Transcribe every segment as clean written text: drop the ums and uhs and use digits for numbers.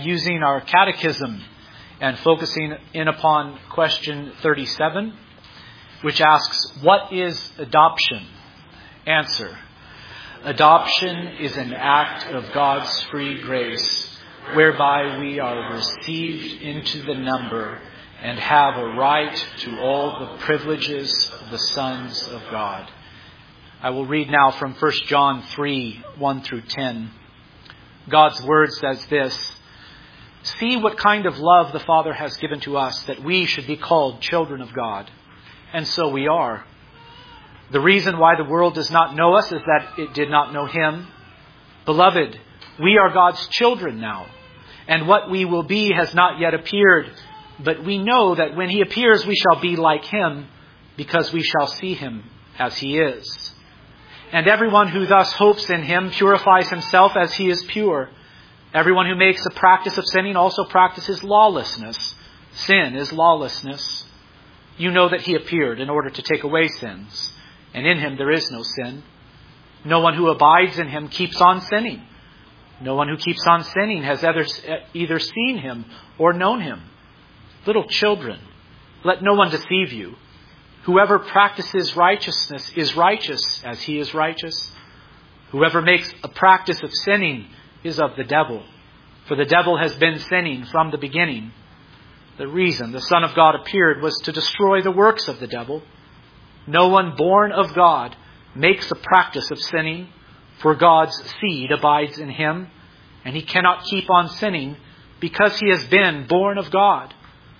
Using our catechism and focusing in upon question 37, which asks, what is adoption? Answer: adoption is an act of God's free grace, whereby we are received into the number and have a right to all the privileges of the sons of God. I will read now from 1 John 3, 1 through 10. God's word says this: "See what kind of love the Father has given to us, that we should be called children of God. And so we are. The reason why the world does not know us is that it did not know Him. Beloved, we are God's children now, and what we will be has not yet appeared. But we know that when He appears, we shall be like Him, because we shall see Him as He is. And everyone who thus hopes in Him purifies himself as He is pure. Everyone who makes a practice of sinning also practices lawlessness. Sin is lawlessness. You know that He appeared in order to take away sins, and in Him there is no sin. No one who abides in Him keeps on sinning. No one who keeps on sinning has either seen Him or known Him. Little children, let no one deceive you. Whoever practices righteousness is righteous as He is righteous. Whoever makes a practice of sinning is of the devil, for the devil has been sinning from the beginning. The reason the Son of God appeared was to destroy the works of the devil. No one born of God makes a practice of sinning, for God's seed abides in him, and he cannot keep on sinning because he has been born of God.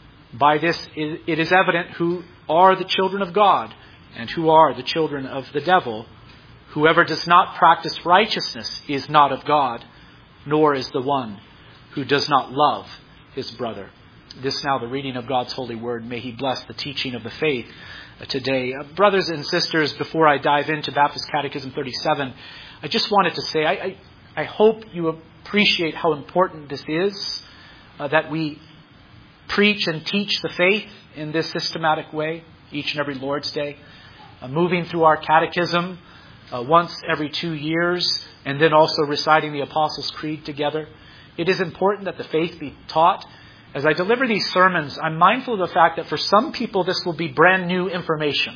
By this it is evident who are the children of God and who are the children of the devil. Whoever does not practice righteousness is not of God, nor is the one who does not love his brother." This now the reading of God's holy word. May He bless the teaching of the faith today. Brothers and sisters, before I dive into Baptist Catechism 37, I just wanted to say, I hope you appreciate how important this is, that we preach and teach the faith in this systematic way each and every Lord's Day, moving through our catechism once every 2 years, and then also reciting the Apostles' Creed together. It is important that the faith be taught. As I deliver these sermons, I'm mindful of the fact that for some people this will be brand new information.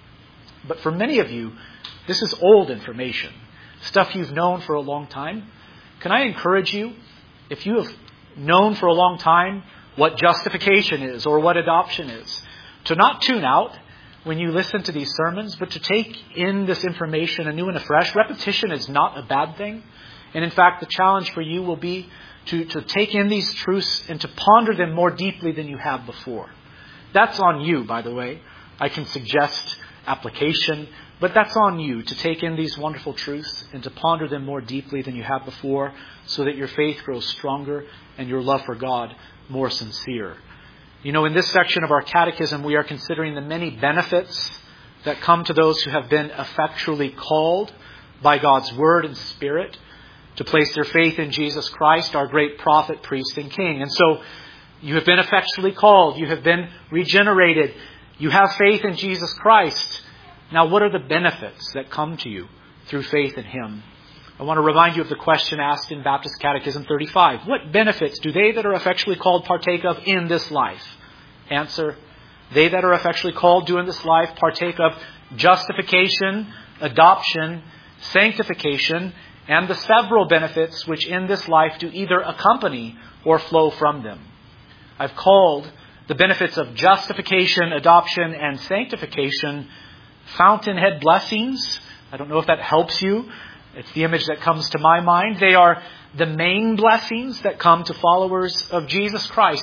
But for many of you, this is old information, stuff you've known for a long time. Can I encourage you, if you have known for a long time what justification is or what adoption is, to not tune out when you listen to these sermons, but to take in this information anew and afresh. Repetition is not a bad thing. And in fact, the challenge for you will be to take in these truths and to ponder them more deeply than you have before. That's on you, by the way. I can suggest application, but that's on you to take in these wonderful truths and to ponder them more deeply than you have before, so that your faith grows stronger and your love for God more sincere. You know, in this section of our catechism, we are considering the many benefits that come to those who have been effectually called by God's Word and Spirit to place their faith in Jesus Christ, our great prophet, priest, and king. And so, you have been effectually called. You have been regenerated. You have faith in Jesus Christ. Now, what are the benefits that come to you through faith in Him? I want to remind you of the question asked in Baptist Catechism 35. What benefits do they that are effectually called partake of in this life? Answer: they that are effectually called do in this life partake of justification, adoption, sanctification, and the several benefits which in this life do either accompany or flow from them. I've called the benefits of justification, adoption, and sanctification fountainhead blessings. I don't know if that helps you. It's the image that comes to my mind. They are the main blessings that come to followers of Jesus Christ.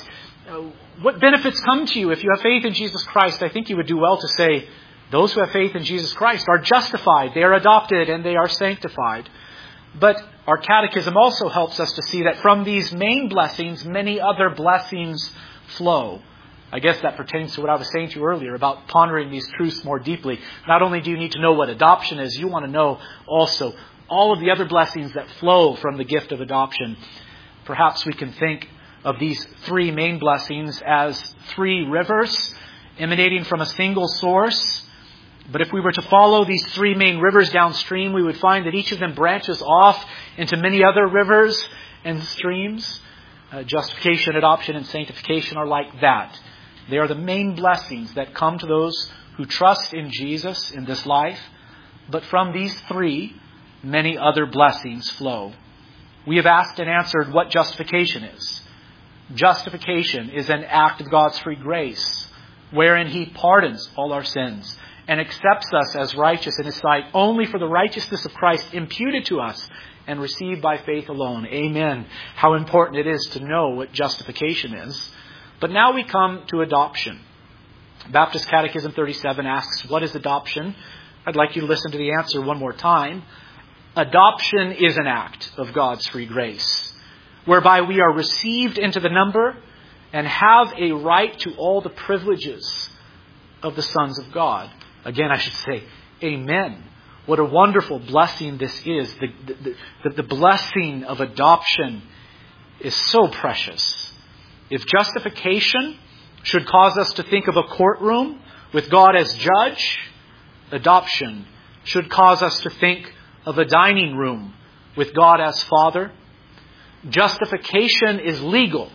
What benefits come to you if you have faith in Jesus Christ? I think you would do well to say, those who have faith in Jesus Christ are justified, they are adopted, and they are sanctified. But our catechism also helps us to see that from these main blessings, many other blessings flow. I guess that pertains to what I was saying to you earlier about pondering these truths more deeply. Not only do you need to know what adoption is, you want to know also all of the other blessings that flow from the gift of adoption. Perhaps we can think of these three main blessings as three rivers emanating from a single source. But if we were to follow these three main rivers downstream, we would find that each of them branches off into many other rivers and streams. Justification, adoption, and sanctification are like that. They are the main blessings that come to those who trust in Jesus in this life. But from these three, many other blessings flow. We have asked and answered what justification is. Justification is an act of God's free grace, wherein He pardons all our sins and accepts us as righteous in His sight only for the righteousness of Christ imputed to us and received by faith alone. Amen. How important it is to know what justification is. But now we come to adoption. Baptist Catechism 37 asks, what is adoption? I'd like you to listen to the answer one more time. Adoption is an act of God's free grace, whereby we are received into the number and have a right to all the privileges of the sons of God. Again, I should say, amen. What a wonderful blessing this is. The blessing of adoption is so precious. If justification should cause us to think of a courtroom with God as judge, adoption should cause us to think of a dining room with God as Father. Justification is legal.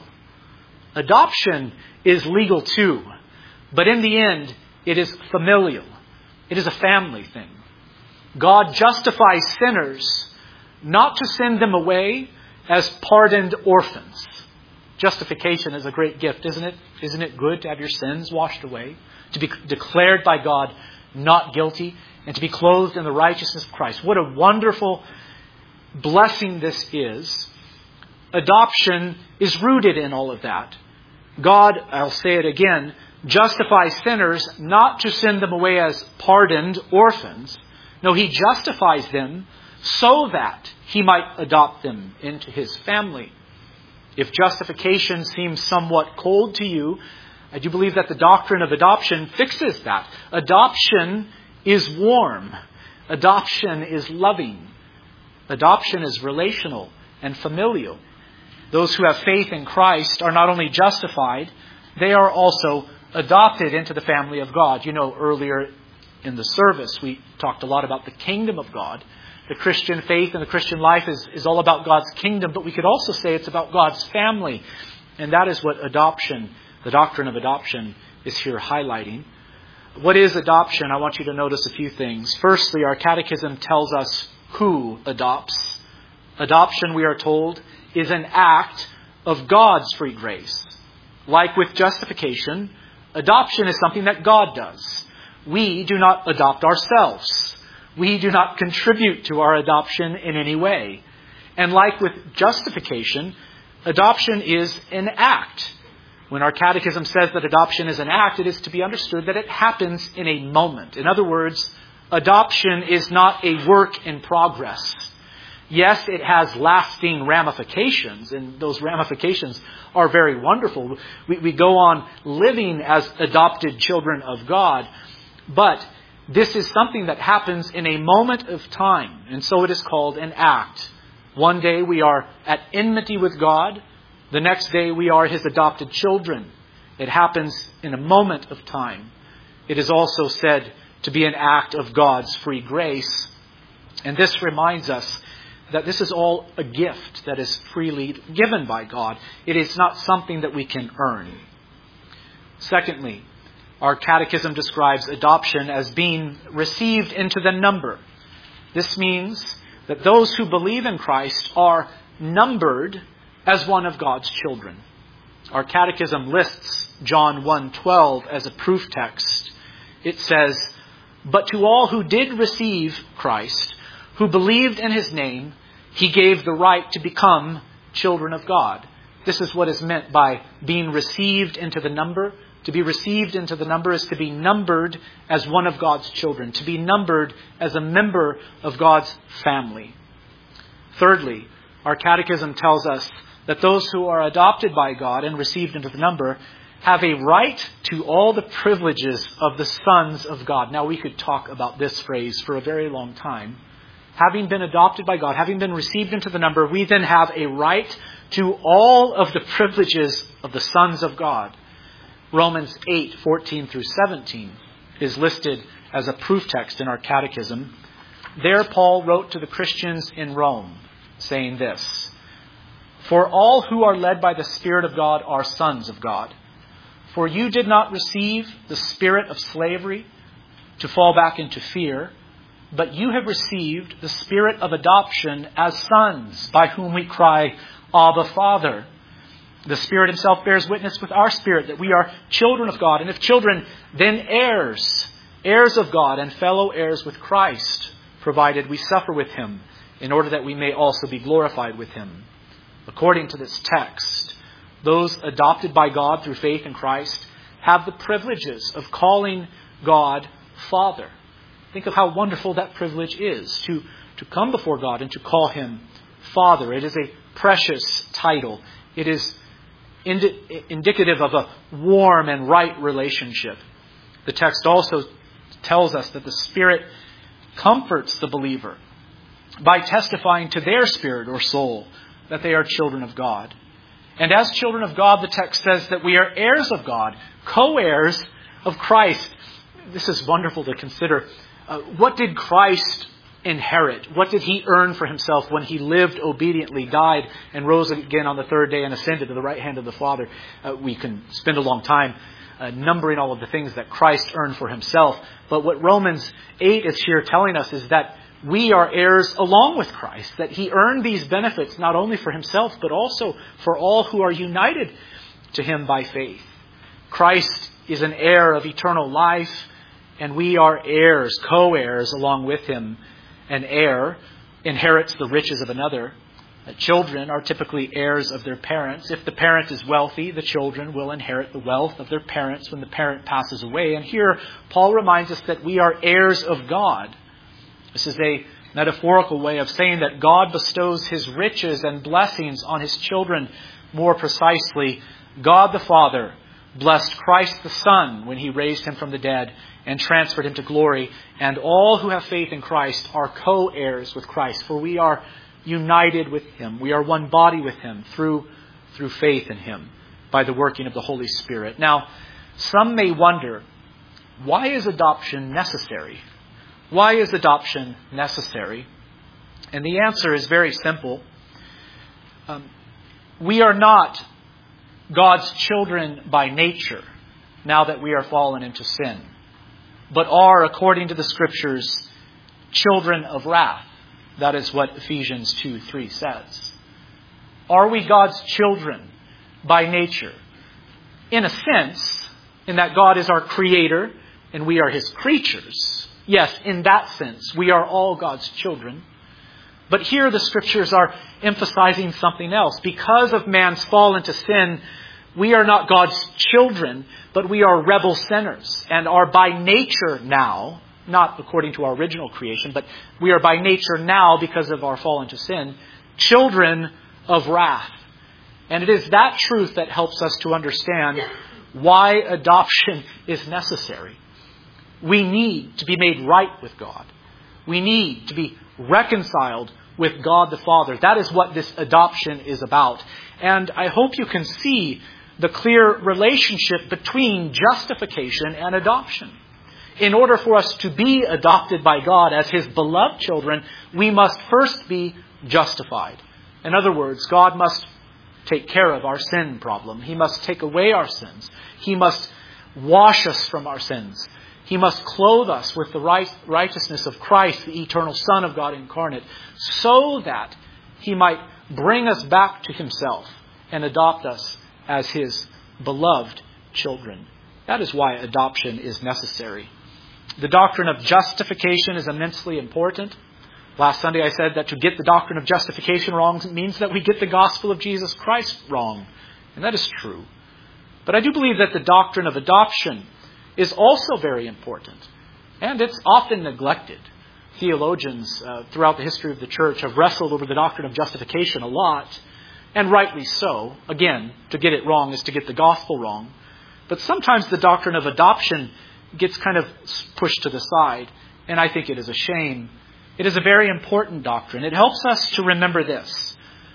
Adoption is legal too. But in the end, it is familial. It is a family thing. God justifies sinners not to send them away as pardoned orphans. Justification is a great gift, isn't it? Isn't it good to have your sins washed away? To be declared by God not guilty and to be clothed in the righteousness of Christ. What a wonderful blessing this is. Adoption is rooted in all of that. God, I'll say it again, justifies sinners not to send them away as pardoned orphans. No, He justifies them so that He might adopt them into His family. If justification seems somewhat cold to you, I do believe that the doctrine of adoption fixes that. Adoption is warm. Adoption is loving. Adoption is relational and familial. Those who have faith in Christ are not only justified, they are also adopted into the family of God. You know, earlier in the service, we talked a lot about the kingdom of God. The Christian faith and the Christian life is all about God's kingdom, but we could also say it's about God's family. And that is what adoption, the doctrine of adoption, is here highlighting. What is adoption? I want you to notice a few things. Firstly, our catechism tells us who adopts. Adoption, we are told, is an act of God's free grace. Like with justification, adoption is something that God does. We do not adopt ourselves. We do not contribute to our adoption in any way. And like with justification, adoption is an act. When our catechism says that adoption is an act, it is to be understood that it happens in a moment. In other words, adoption is not a work in progress. Yes, it has lasting ramifications, and those ramifications are very wonderful. We go on living as adopted children of God, but this is something that happens in a moment of time, and so it is called an act. One day we are at enmity with God. The next day we are His adopted children. It happens in a moment of time. It is also said to be an act of God's free grace. And this reminds us that this is all a gift that is freely given by God. It is not something that we can earn. Secondly, our catechism describes adoption as being received into the number. This means that those who believe in Christ are numbered as one of God's children. Our catechism lists John 1:12 as a proof text. It says, "But to all who did receive Christ, who believed in His name, He gave the right to become children of God." This is what is meant by being received into the number. To be received into the number is to be numbered as one of God's children, to be numbered as a member of God's family. Thirdly, our catechism tells us that those who are adopted by God and received into the number have a right to all the privileges of the sons of God. Now, we could talk about this phrase for a very long time. Having been adopted by God, having been received into the number, we then have a right to all of the privileges of the sons of God. Romans 8:14 through 17 is listed as a proof text in our catechism. There Paul wrote to the Christians in Rome, saying this, For all who are led by the Spirit of God are sons of God. For you did not receive the spirit of slavery to fall back into fear, but you have received the spirit of adoption as sons, by whom we cry, Abba, Father. The Spirit himself bears witness with our spirit that we are children of God, and if children, then heirs, heirs of God and fellow heirs with Christ, provided we suffer with him, in order that we may also be glorified with him. According to this text, those adopted by God through faith in Christ have the privileges of calling God Father. Think of how wonderful that privilege is, to come before God and to call him Father. It is a precious title. It is indicative of a warm and right relationship. The text also tells us that the Spirit comforts the believer by testifying to their spirit or soul that they are children of God. And as children of God, the text says that we are heirs of God, co-heirs of Christ. This is wonderful to consider. What did Christ inherit? What did he earn for himself when he lived obediently, died, and rose again on the third day and ascended to the right hand of the Father? We can spend a long time numbering all of the things that Christ earned for himself. But what Romans 8 is here telling us is that we are heirs along with Christ, that he earned these benefits not only for himself, but also for all who are united to him by faith. Christ is an heir of eternal life, and we are heirs, co-heirs along with him. An heir inherits the riches of another. Children are typically heirs of their parents. If the parent is wealthy, the children will inherit the wealth of their parents when the parent passes away. And here, Paul reminds us that we are heirs of God. This is a metaphorical way of saying that God bestows his riches and blessings on his children. More precisely, God the Father blessed Christ the Son when he raised him from the dead and transferred him to glory. And all who have faith in Christ are co-heirs with Christ, for we are united with him. We are one body with him through faith in him by the working of the Holy Spirit. Now, some may wonder, why is adoption necessary? Why is adoption necessary? And the answer is very simple. We are not God's children by nature, now that we are fallen into sin, but are, according to the Scriptures, children of wrath. That is what Ephesians 2:3 says. Are we God's children by nature? In a sense, in that God is our creator and we are his creatures. Yes, in that sense, we are all God's children. But here the Scriptures are emphasizing something else. Because of man's fall into sin, we are not God's children, but we are rebel sinners and are by nature now, not according to our original creation, but we are by nature now, because of our fall into sin, children of wrath. And it is that truth that helps us to understand why adoption is necessary. We need to be made right with God. We need to be reconciled with God the Father. That is what this adoption is about. And I hope you can see the clear relationship between justification and adoption. In order for us to be adopted by God as his beloved children, we must first be justified. In other words, God must take care of our sin problem. He must take away our sins. He must wash us from our sins. He must clothe us with the righteousness of Christ, the eternal Son of God incarnate, so that he might bring us back to himself and adopt us as his beloved children. That is why adoption is necessary. The doctrine of justification is immensely important. Last Sunday I said that to get the doctrine of justification wrong means that we get the gospel of Jesus Christ wrong. And that is true. But I do believe that the doctrine of adoption is also very important. And it's often neglected. Theologians throughout the history of the church have wrestled over the doctrine of justification a lot. And rightly so. Again, to get it wrong is to get the gospel wrong. But sometimes the doctrine of adoption gets kind of pushed to the side. And I think it is a shame. It is a very important doctrine. It helps us to remember this.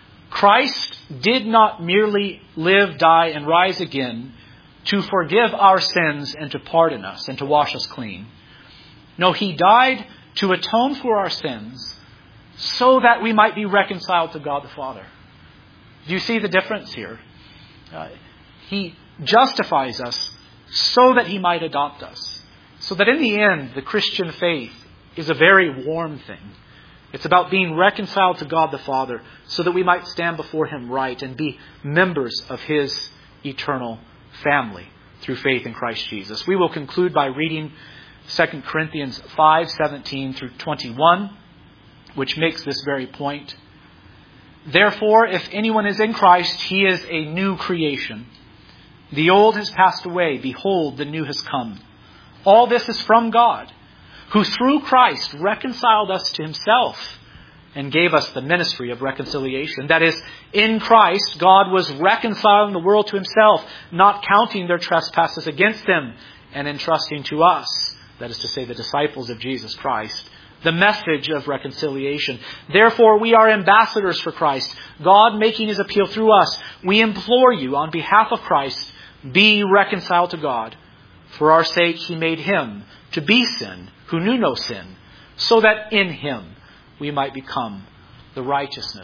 Christ did not merely live, die, and rise again to forgive our sins and to pardon us and to wash us clean. No, he died to atone for our sins so that we might be reconciled to God the Father. Do you see the difference here? He justifies us so that He might adopt us. So that in the end, the Christian faith is a very warm thing. It's about being reconciled to God the Father so that we might stand before Him right and be members of His eternal family through faith in Christ Jesus. We will conclude by reading 2 Corinthians 5:17 through 21, which makes this very point. Therefore, if anyone is in Christ, he is a new creation. The old has passed away. Behold, the new has come. All this is from God, who through Christ reconciled us to Himself and gave us the ministry of reconciliation. That is, in Christ, God was reconciling the world to Himself, not counting their trespasses against them, and entrusting to us, that is to say, the disciples of Jesus Christ, the message of reconciliation. Therefore, we are ambassadors for Christ, God making His appeal through us. We implore you, on behalf of Christ, be reconciled to God. For our sake He made Him to be sin, who knew no sin, so that in Him we might become the righteousness